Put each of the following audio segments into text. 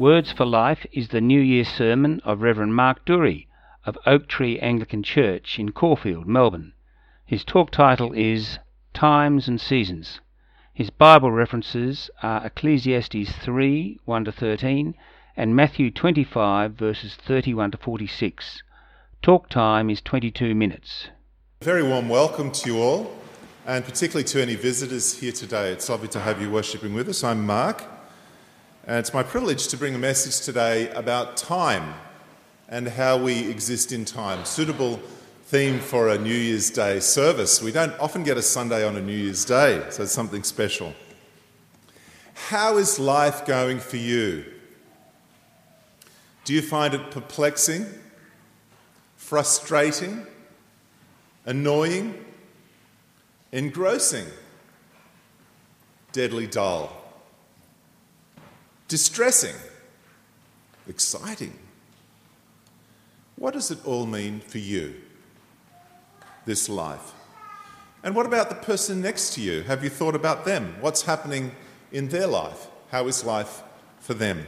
Words for Life is the New Year sermon of Reverend Mark Dury of Oak Tree Anglican Church in Caulfield, Melbourne. His talk title is Times and Seasons. His Bible references are Ecclesiastes 3, 1-13 and Matthew 25, verses 31 to 46. Talk time is 22 minutes. A very warm welcome to you all, and particularly to any visitors here today. It's lovely to have you worshipping with us. I'm Mark, and it's my privilege to bring a message today about time and how we exist in time. Suitable theme for a New Year's Day service. We don't often get a Sunday on a New Year's Day, so it's something special. How is life going for you? Do you find it perplexing, frustrating, annoying, engrossing, deadly dull, distressing, exciting? What does it all mean for you, this life? And what about the person next to you? Have you thought about them? What's happening in their life? How is life for them?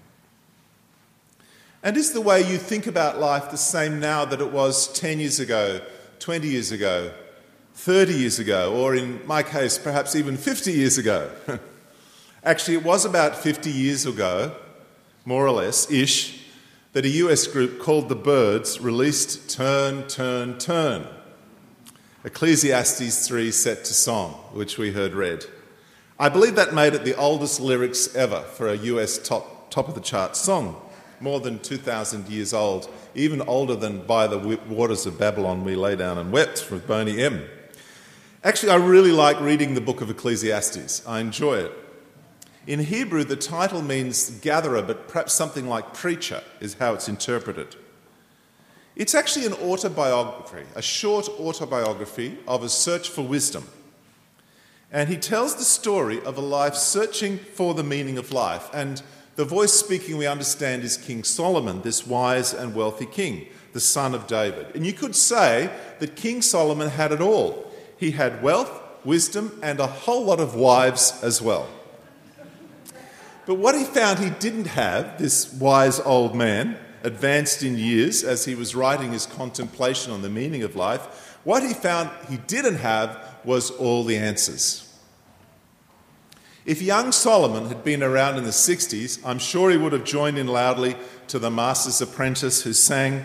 And is the way you think about life the same now that it was 10 years ago, 20 years ago, 30 years ago, or in my case, perhaps even 50 years ago? Actually, it was about 50 years ago, more or less-ish, that a US group called The Byrds released Turn, Turn, Turn, Ecclesiastes 3 set to song, which we heard read. I believe that made it the oldest lyrics ever for a US top-of-the-chart song, more than 2,000 years old, even older than By the Waters of Babylon We Lay Down and Wept from Boney M. Actually, I really like reading the book of Ecclesiastes. I enjoy it. In Hebrew, the title means gatherer, but perhaps something like preacher is how it's interpreted. It's actually an autobiography, a short autobiography of a search for wisdom. And he tells the story of a life searching for the meaning of life. And the voice speaking, we understand, is King Solomon, this wise and wealthy king, the son of David. And you could say that King Solomon had it all. He had wealth, wisdom, and a whole lot of wives as well. But what he found he didn't have, this wise old man, advanced in years as he was writing his contemplation on the meaning of life, what he found he didn't have was all the answers. If young Solomon had been around in the 60s, I'm sure he would have joined in loudly to the Master's Apprentice who sang,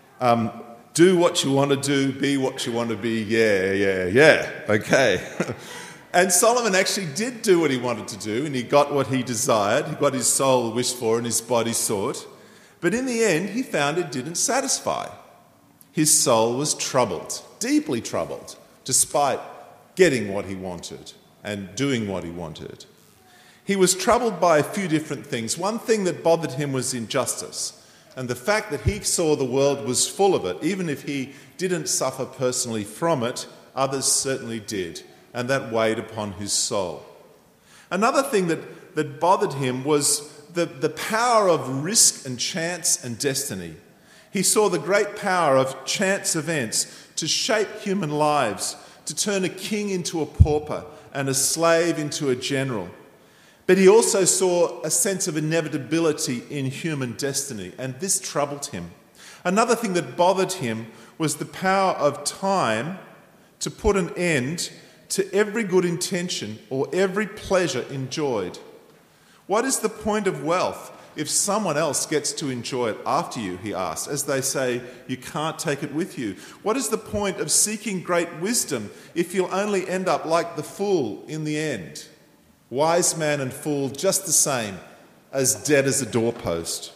do what you want to do, be what you want to be, yeah, okay. And Solomon actually did do what he wanted to do, and he got what he desired, he got his soul wished for and his body sought. But in the end, he found it didn't satisfy. His soul was troubled, deeply troubled, despite getting what he wanted and doing what he wanted. He was troubled by a few different things. One thing that bothered him was injustice, and the fact that he saw the world was full of it. Even if he didn't suffer personally from it, others certainly did, and that weighed upon his soul. Another thing that bothered him was the power of risk and chance and destiny. He saw the great power of chance events to shape human lives, to turn a king into a pauper and a slave into a general. But he also saw a sense of inevitability in human destiny, and this troubled him. Another thing that bothered him was the power of time to put an end to every good intention or every pleasure enjoyed. What is the point of wealth if someone else gets to enjoy it after you, he asked, as they say, you can't take it with you. What is the point of seeking great wisdom if you'll only end up like the fool in the end? Wise man and fool just the same, as dead as a doorpost.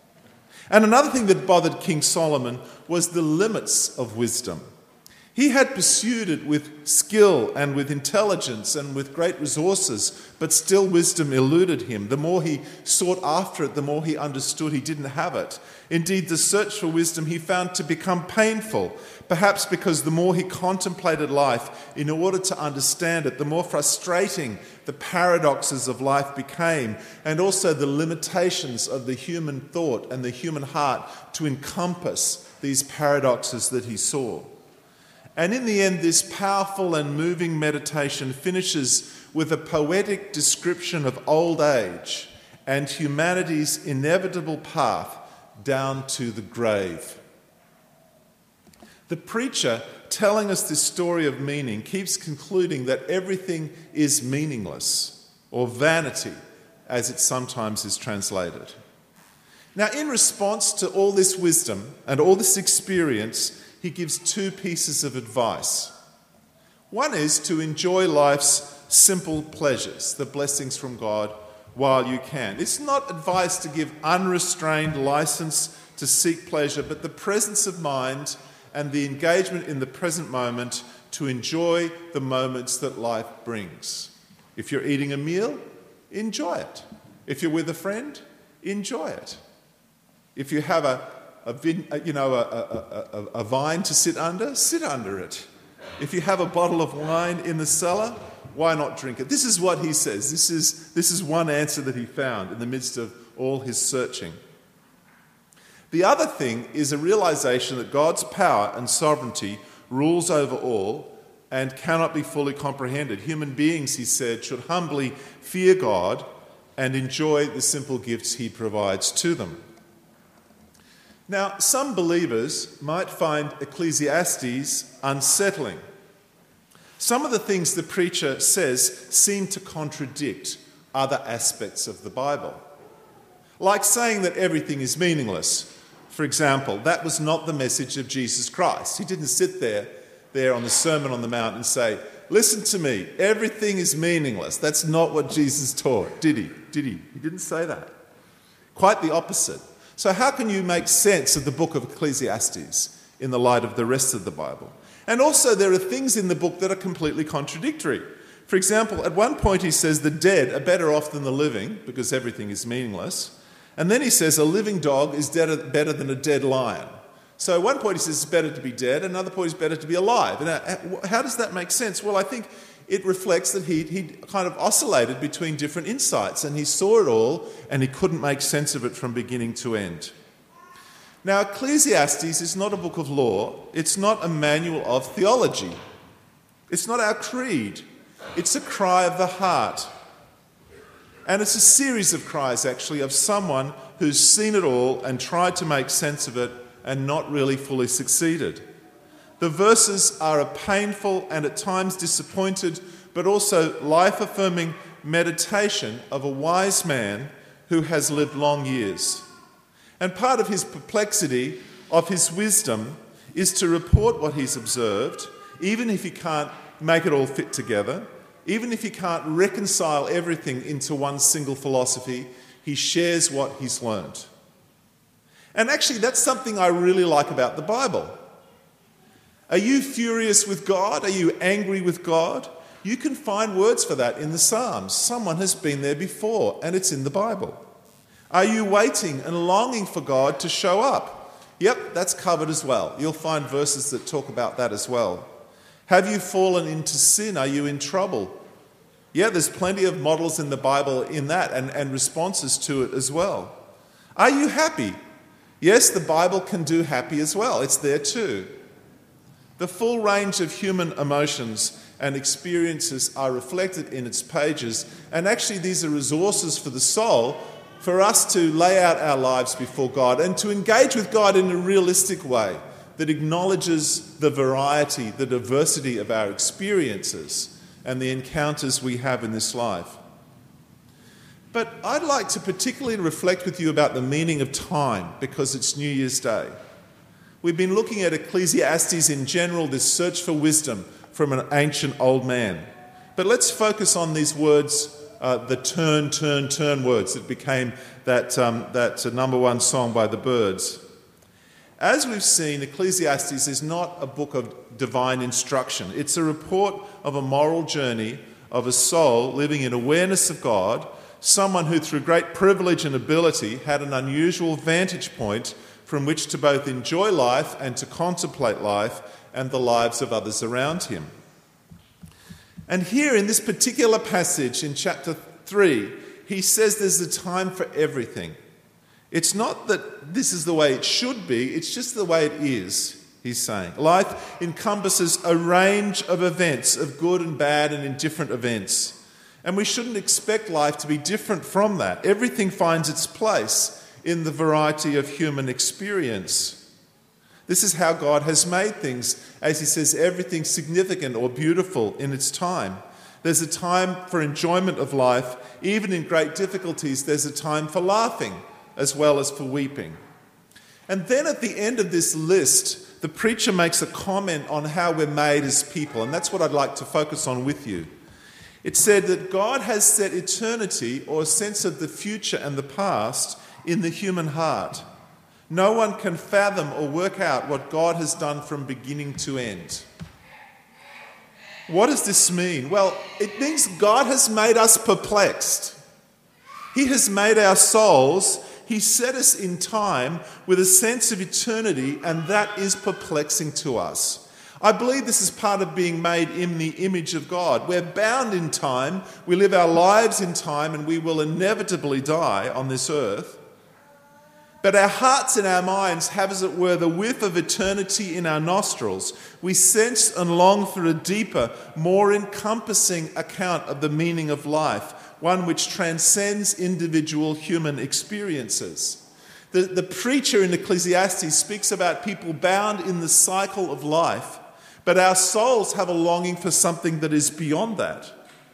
And another thing that bothered King Solomon was the limits of wisdom. He had pursued it with skill and with intelligence and with great resources, but still wisdom eluded him. The more he sought after it, the more he understood he didn't have it. Indeed, the search for wisdom he found to become painful, perhaps because the more he contemplated life in order to understand it, the more frustrating the paradoxes of life became, and also the limitations of the human thought and the human heart to encompass these paradoxes that he saw. And in the end, this powerful and moving meditation finishes with a poetic description of old age and humanity's inevitable path down to the grave. The preacher, telling us this story of meaning, keeps concluding that everything is meaningless, or vanity, as it sometimes is translated. Now, in response to all this wisdom and all this experience, he gives two pieces of advice. One is to enjoy life's simple pleasures, the blessings from God, while you can. It's not advice to give unrestrained license to seek pleasure, but the presence of mind and the engagement in the present moment to enjoy the moments that life brings. If you're eating a meal, enjoy it. If you're with a friend, enjoy it. If you have a vine to sit under it. If you have a bottle of wine in the cellar, why not drink it? This is what he says. This is one answer that he found in the midst of all his searching. The other thing is a realization that God's power and sovereignty rules over all and cannot be fully comprehended. Human beings, he said, should humbly fear God and enjoy the simple gifts he provides to them. Now, some believers might find Ecclesiastes unsettling. Some of the things the preacher says seem to contradict other aspects of the Bible. Like saying that everything is meaningless. For example, that was not the message of Jesus Christ. He didn't sit there on the Sermon on the Mount and say, listen to me, everything is meaningless. That's not what Jesus taught, did he? He didn't say that. Quite the opposite. So how can you make sense of the book of Ecclesiastes in the light of the rest of the Bible? And also there are things in the book that are completely contradictory. For example, at one point he says the dead are better off than the living because everything is meaningless. And then he says a living dog is better than a dead lion. So at one point he says it's better to be dead, another point it's better to be alive. And how does that make sense? Well, I think it reflects that he kind of oscillated between different insights and he saw it all and he couldn't make sense of it from beginning to end. Now, Ecclesiastes is not a book of law. It's not a manual of theology. It's not our creed. It's a cry of the heart. And it's a series of cries, actually, of someone who's seen it all and tried to make sense of it and not really fully succeeded. The verses are a painful and at times disappointed, but also life-affirming meditation of a wise man who has lived long years. And part of his perplexity, of his wisdom, is to report what he's observed, even if he can't make it all fit together, even if he can't reconcile everything into one single philosophy, he shares what he's learned. And actually, that's something I really like about the Bible. Are you furious with God? Are you angry with God? You can find words for that in the Psalms. Someone has been there before, and it's in the Bible. Are you waiting and longing for God to show up? Yep, that's covered as well. You'll find verses that talk about that as well. Have you fallen into sin? Are you in trouble? Yeah, there's plenty of models in the Bible in that and responses to it as well. Are you happy? Yes, the Bible can do happy as well. It's there too. The full range of human emotions and experiences are reflected in its pages, and actually these are resources for the soul for us to lay out our lives before God and to engage with God in a realistic way that acknowledges the variety, the diversity of our experiences and the encounters we have in this life. But I'd like to particularly reflect with you about the meaning of time because it's New Year's Day. We've been looking at Ecclesiastes in general, this search for wisdom from an ancient old man. But let's focus on these words, the turn, turn, turn words that became that number one song by the Byrds. As we've seen, Ecclesiastes is not a book of divine instruction. It's a report of a moral journey of a soul living in awareness of God, someone who through great privilege and ability had an unusual vantage point from which to both enjoy life and to contemplate life and the lives of others around him. And here in this particular passage in chapter 3, he says there's a time for everything. It's not that this is the way it should be, it's just the way it is, he's saying. Life encompasses a range of events, of good and bad and indifferent events. And we shouldn't expect life to be different from that. Everything finds its place in the variety of human experience. This is how God has made things. As he says, everything significant or beautiful in its time. There's a time for enjoyment of life. Even in great difficulties, there's a time for laughing as well as for weeping. And then at the end of this list, the preacher makes a comment on how we're made as people, and that's what I'd like to focus on with you. It said that God has set eternity, or a sense of the future and the past, in the human heart. No one can fathom or work out what God has done from beginning to end. What does this mean? Well, it means God has made us perplexed. He has made our souls. He set us in time with a sense of eternity, and that is perplexing to us. I believe this is part of being made in the image of God. We're bound in time. We live our lives in time, and we will inevitably die on this earth. But our hearts and our minds have, as it were, the whiff of eternity in our nostrils. We sense and long for a deeper, more encompassing account of the meaning of life, one which transcends individual human experiences. The preacher in Ecclesiastes speaks about people bound in the cycle of life, but our souls have a longing for something that is beyond that.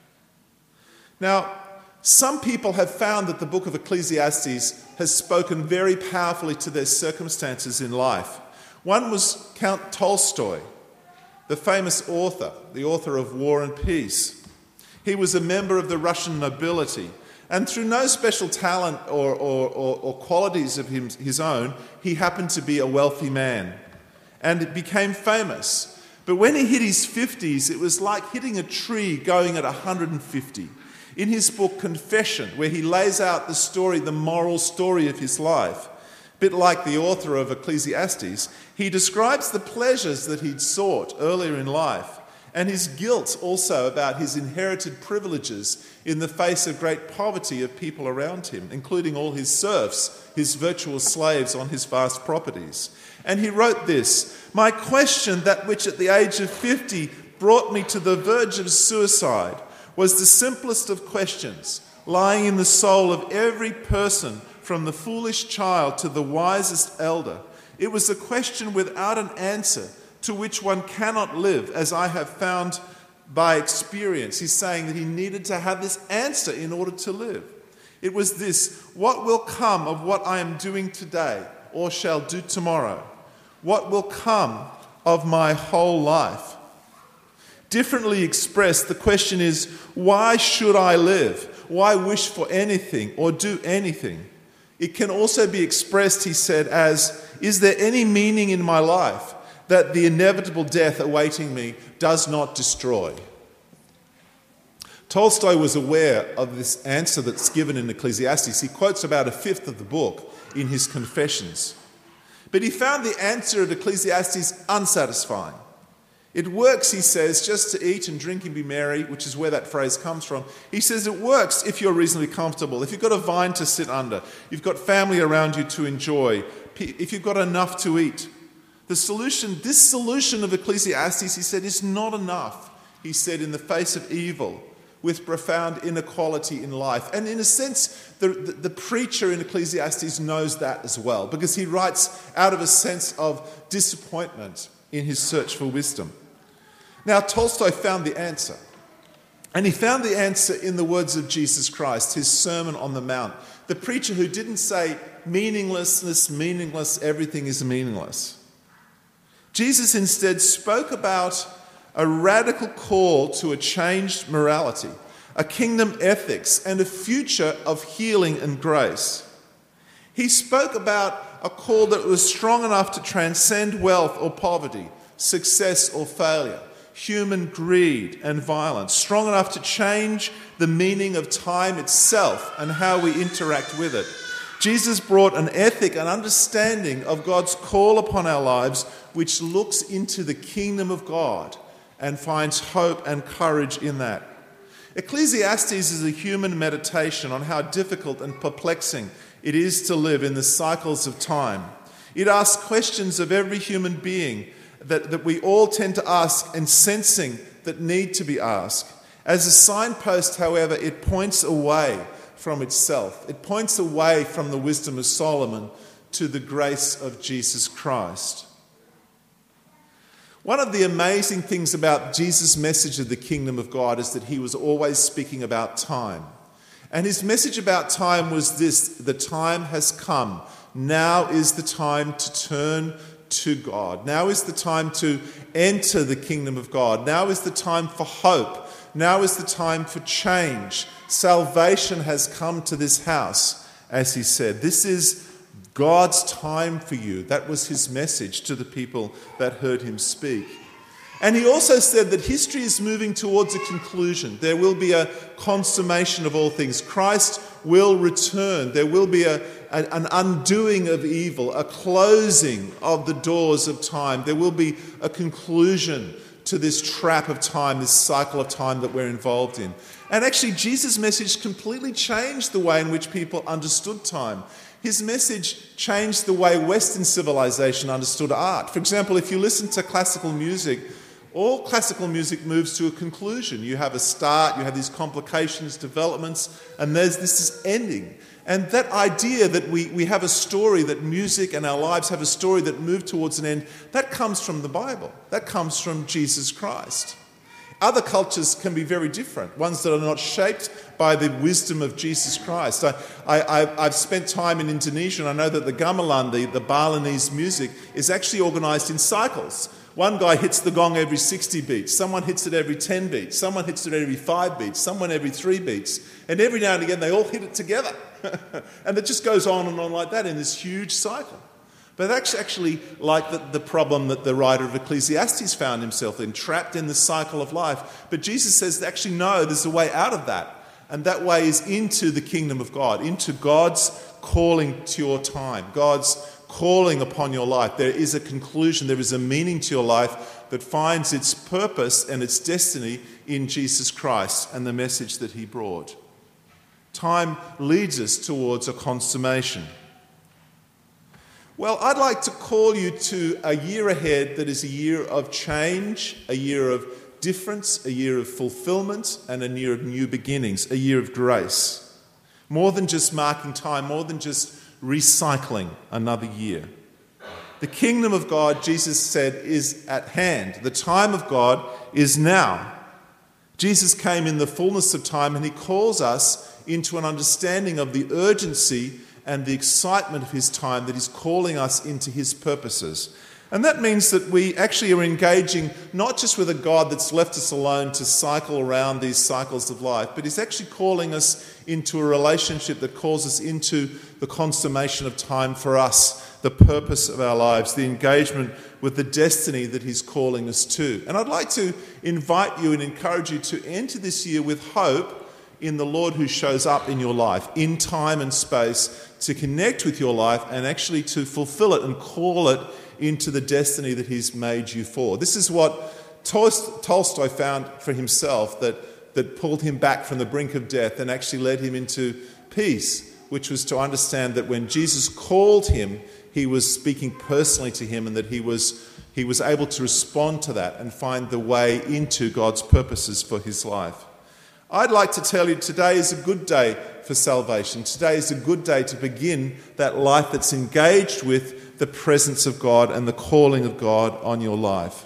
Now, some people have found that the book of Ecclesiastes has spoken very powerfully to their circumstances in life. One was Count Tolstoy, the famous author, the author of War and Peace. He was a member of the Russian nobility, and through no special talent or qualities of his own, he happened to be a wealthy man and became famous. But when he hit his 50s, it was like hitting a tree going at 150. In his book Confession, where he lays out the story, the moral story of his life, a bit like the author of Ecclesiastes, he describes the pleasures that he'd sought earlier in life and his guilt also about his inherited privileges in the face of great poverty of people around him, including all his serfs, his virtual slaves on his vast properties. And he wrote this: "My question, that which at the age of 50 brought me to the verge of suicide, was the simplest of questions, lying in the soul of every person, from the foolish child to the wisest elder. It was a question without an answer, to which one cannot live, as I have found by experience." He's saying that he needed to have this answer in order to live. It was this: what will come of what I am doing today, or shall do tomorrow? What will come of my whole life? Differently expressed, the question is, why should I live? Why wish for anything or do anything? It can also be expressed, he said, as, is there any meaning in my life that the inevitable death awaiting me does not destroy? Tolstoy was aware of this answer that's given in Ecclesiastes. He quotes about a fifth of the book in his Confessions. But he found the answer of Ecclesiastes unsatisfying. It works, he says, just to eat and drink and be merry, which is where that phrase comes from. He says it works if you're reasonably comfortable, if you've got a vine to sit under, you've got family around you to enjoy, if you've got enough to eat. This solution of Ecclesiastes, he said, is not enough, he said, in the face of evil, with profound inequality in life. And in a sense, the preacher in Ecclesiastes knows that as well, because he writes out of a sense of disappointment in his search for wisdom. Now, Tolstoy found the answer. And he found the answer in the words of Jesus Christ, his Sermon on the Mount. The preacher who didn't say, meaninglessness, meaningless, everything is meaningless. Jesus instead spoke about a radical call to a changed morality, a kingdom ethics, and a future of healing and grace. He spoke about a call that was strong enough to transcend wealth or poverty, success or failure, human greed and violence, strong enough to change the meaning of time itself and how we interact with it. Jesus brought an ethic, an understanding of God's call upon our lives, which looks into the kingdom of God and finds hope and courage in that. Ecclesiastes is a human meditation on how difficult and perplexing it is to live in the cycles of time. It asks questions of every human being that we all tend to ask and sensing that need to be asked. As a signpost, however, it points away from itself. It points away from the wisdom of Solomon to the grace of Jesus Christ. One of the amazing things about Jesus' message of the kingdom of God is that he was always speaking about time. And his message about time was this: the time has come. Now is the time to turn to God. Now is the time to enter the kingdom of God. Now is the time for hope. Now is the time for change. Salvation has come to this house, as he said. This is God's time for you. That was his message to the people that heard him speak. And he also said that history is moving towards a conclusion. There will be a consummation of all things. Christ will return. There will be an undoing of evil, a closing of the doors of time. There will be a conclusion to this trap of time, this cycle of time that we're involved in. And actually, Jesus' message completely changed the way in which people understood time. His message changed the way Western civilization understood art. For example, if you listen to classical music, all classical music moves to a conclusion. You have a start, you have these complications, developments, and there's this ending. And that idea that we have a story, that music and our lives have a story that move towards an end, that comes from the Bible. That comes from Jesus Christ. Other cultures can be very different, ones that are not shaped by the wisdom of Jesus Christ. I've spent time in Indonesia, and I know that the gamelan, the Balinese music, is actually organised in cycles. One guy hits the gong every 60 beats, someone hits it every 10 beats, someone hits it every 5 beats, someone every 3 beats, and every now and again they all hit it together. And it just goes on and on like that in this huge cycle. But that's actually like the problem that the writer of Ecclesiastes found himself in, trapped in the cycle of life. But Jesus says, actually, no, there's a way out of that. And that way is into the kingdom of God, into God's calling to your time, God's calling upon your life. There is a conclusion, there is a meaning to your life that finds its purpose and its destiny in Jesus Christ and the message that he brought. Time leads us towards a consummation. Well, I'd like to call you to a year ahead that is a year of change, a year of difference, a year of fulfillment, and a year of new beginnings, a year of grace. More than just marking time, more than just recycling another year. The kingdom of God, Jesus said, is at hand. The time of God is now. Jesus came in the fullness of time, and he calls us into an understanding of the urgency and the excitement of his time, that he's calling us into his purposes. And that means that we actually are engaging not just with a God that's left us alone to cycle around these cycles of life, but he's actually calling us into a relationship that calls us into the consummation of time for us, the purpose of our lives, the engagement with the destiny that he's calling us to. And I'd like to invite you and encourage you to enter this year with hope in the Lord who shows up in your life, in time and space, to connect with your life and actually to fulfill it and call it into the destiny that he's made you for. This is what Tolstoy found for himself that pulled him back from the brink of death and actually led him into peace, which was to understand that when Jesus called him, he was speaking personally to him, and that he was able to respond to that and find the way into God's purposes for his life. I'd like to tell you today is a good day for salvation. Today is a good day to begin that life that's engaged with the presence of God and the calling of God on your life.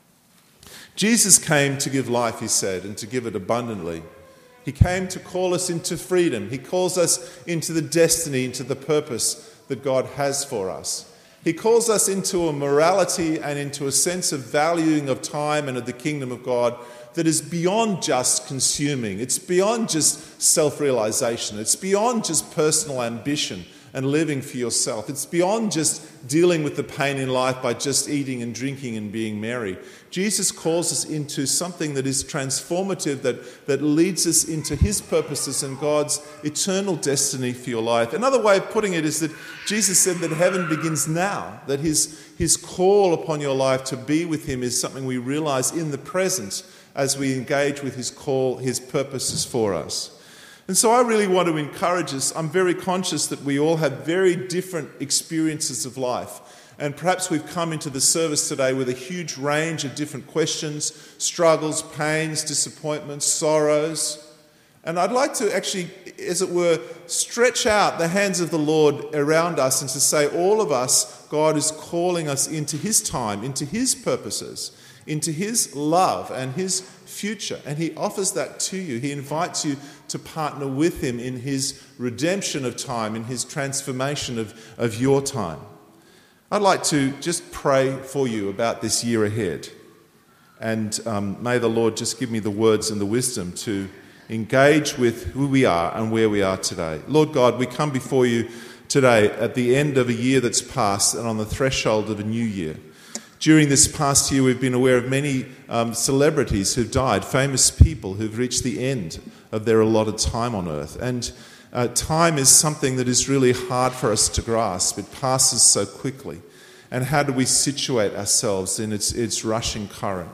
Jesus came to give life, he said, and to give it abundantly. He came to call us into freedom. He calls us into the destiny, into the purpose that God has for us. He calls us into a morality and into a sense of valuing of time and of the kingdom of God that is beyond just consuming. It's beyond just self-realization. It's beyond just personal ambition and living for yourself. It's beyond just dealing with the pain in life by just eating and drinking and being merry. Jesus calls us into something that is transformative, that leads us into his purposes and God's eternal destiny for your life. Another way of putting it is that Jesus said that heaven begins now, that his call upon your life to be with him is something we realize in the present as we engage with his call, his purposes for us. And so I really want to encourage us. I'm very conscious that we all have very different experiences of life. And perhaps we've come into the service today with a huge range of different questions, struggles, pains, disappointments, sorrows. And I'd like to actually, as it were, stretch out the hands of the Lord around us and to say all of us, God is calling us into his time, into his purposes, into his love and his future. And he offers that to you. He invites you to partner with him in his redemption of time, in his transformation of your time. I'd like to just pray for you about this year ahead. And may the Lord just give me the words and the wisdom to engage with who we are and where we are today. Lord God, we come before you today at the end of a year that's passed and on the threshold of a new year. During this past year, we've been aware of many celebrities who've died, famous people who've reached the end of their allotted time on earth. And time is something that is really hard for us to grasp. It passes so quickly. And how do we situate ourselves in its rushing current?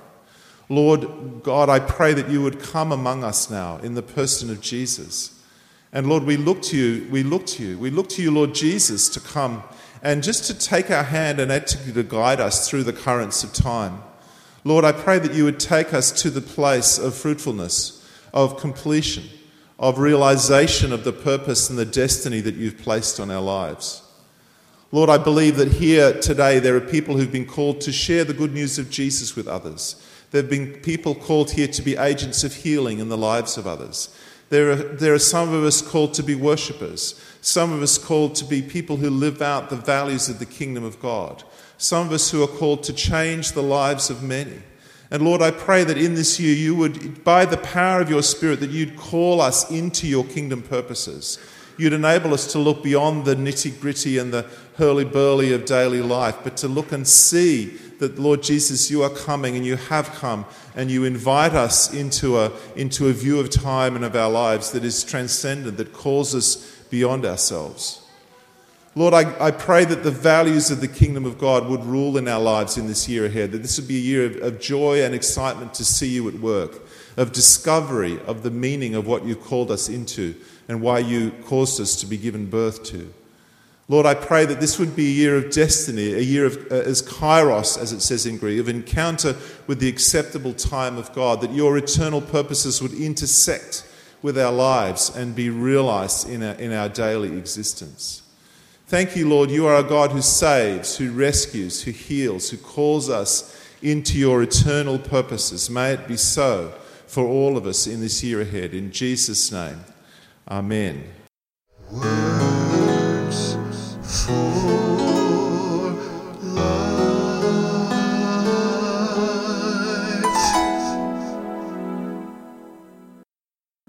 Lord God, I pray that you would come among us now in the person of Jesus. And Lord, we look to you, we look to you, Lord Jesus, to come and just to take our hand and actually to guide us through the currents of time. Lord, I pray that you would take us to the place of fruitfulness, of completion, of realization of the purpose and the destiny that you've placed on our lives. Lord, I believe that here today there are people who've been called to share the good news of Jesus with others. There have been people called here to be agents of healing in the lives of others. There are some of us called to be worshippers. Some of us called to be people who live out the values of the kingdom of God. Some of us who are called to change the lives of many. And Lord, I pray that in this year you would, by the power of your Spirit, that you'd call us into your kingdom purposes. You'd enable us to look beyond the nitty-gritty and the hurly-burly of daily life, but to look and see that, Lord Jesus, you are coming and you have come and you invite us into a view of time and of our lives that is transcendent, that calls us beyond ourselves. Lord, I pray that the values of the kingdom of God would rule in our lives in this year ahead, that this would be a year of joy and excitement to see you at work, of discovery of the meaning of what you've called us into and why you caused us to be given birth to. Lord, I pray that this would be a year of destiny, a year of, as kairos, as it says in Greek, of encounter with the acceptable time of God, that your eternal purposes would intersect with our lives and be realized in our daily existence. Thank you, Lord, you are a God who saves, who rescues, who heals, who calls us into your eternal purposes. May it be so for all of us in this year ahead. In Jesus' name, amen.